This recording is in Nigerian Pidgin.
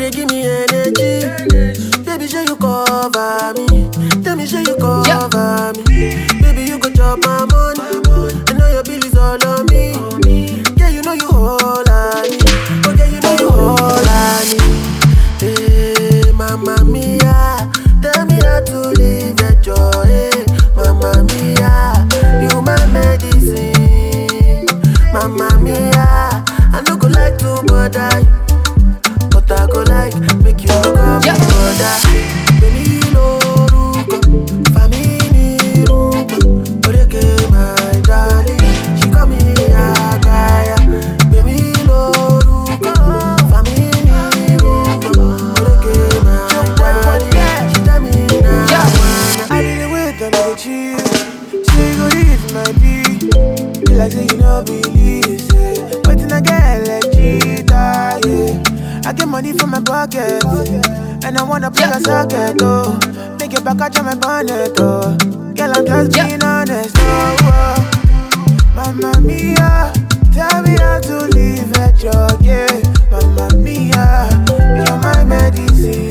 they give me energy. Baby, show you cover me. Tell me, show you cover me. Baby, you go chop my money. I know your bill is all on me. Yeah, you know you all I need. Oh, yeah, you know you all I need. Hey, Mamma Mia, tell me how to live your joy. Hey, Mamma Mia, you my medicine. Mamma Mia, I no go like to bother you, but I go like make you go come brother. Baby, no ruko, family ruko, oreke my darling. She call me Agaya. Baby, no ruko, family ruko, oreke my darling. She tell me now. I did it with another chill. Say go this my be. Be like say you no believe, say. But then I get like cheetah, yeah. I get money from my pocket, and I wanna play a socket, oh. Make it back out my bonnet, oh. Girl, I'm just being honest, oh, oh. Mamma Mia, tell me how to live at your, yeah. Mamma Mia, you're my medicine.